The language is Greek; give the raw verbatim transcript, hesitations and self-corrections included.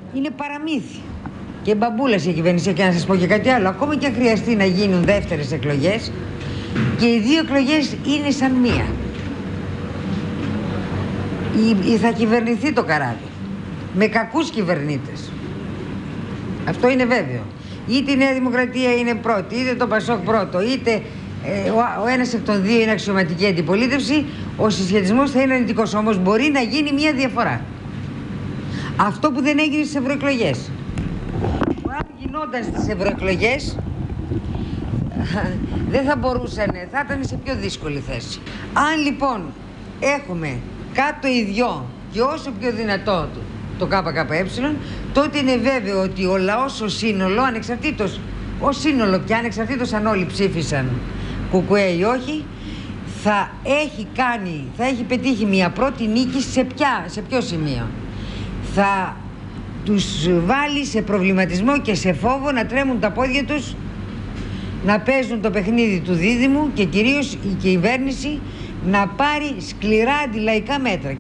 Είναι παραμύθι. Και μπαμπούλας η κυβέρνηση. Και να σας πω και κάτι άλλο. Ακόμα και αν χρειαστεί να γίνουν δεύτερες εκλογές, και οι δύο εκλογές είναι σαν μία. Ή, ή θα κυβερνηθεί το καράβι. Με κακούς κυβερνήτες. Αυτό είναι βέβαιο. Είτε η Νέα Δημοκρατία είναι πρώτη, είτε το Πασόκ πρώτο, είτε ε, ο, ο ένας εκ των δύο είναι αξιωματική αντιπολίτευση, ο συσχετισμός θα είναι αρνητικός. Όμως μπορεί να γίνει μία διαφορά. Αυτό που δεν έγινε στις ευρωεκλογές. Αν γινόταν στις ευρωεκλογές, δεν θα μπορούσαν, θα ήταν σε πιο δύσκολη θέση. Αν λοιπόν έχουμε κάτω οι δυο και όσο πιο δυνατό το ΚΚΕ, τότε είναι βέβαιο ότι ο λαός ως σύνολο, ανεξαρτήτως, ως σύνολο και ανεξαρτήτως αν όλοι ψήφισαν κουκουέ ή όχι, θα έχει κάνει, θα έχει πετύχει μια πρώτη νίκη σε, ποια, σε ποιο σημείο. Θα τους βάλει σε προβληματισμό και σε φόβο να τρέμουν τα πόδια τους, να παίζουν το παιχνίδι του δίδυμου και κυρίως η κυβέρνηση να πάρει σκληρά αντιλαϊκά μέτρα.